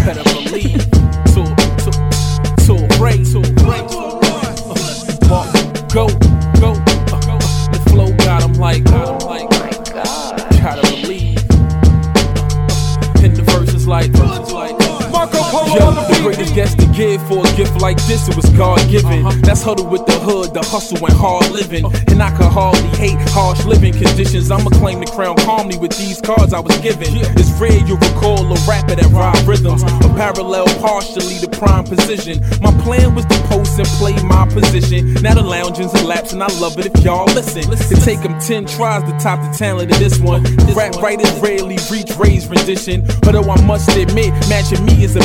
better believe. To break. Walk, go. The flow got 'em like, Oh my God. gotta believe. And the verses like, Marco Polo yo, on the the beat. greatest guest to give for a gift like this, it was God given. That's huddle with the hood, the hustle and hard living. And I could hardly hate harsh living conditions. I'ma claim the crown calmly with these cards I was given. It's rare you recall a rapper that rhyme rhythms, a parallel partially the prime position. My plan was to post and play my position. Now the lounging's elapsed and I love it if y'all listen. It take them 10 tries to top the talent of this one. Rap writers rarely reach Ray's rendition, although I must admit, matching me is a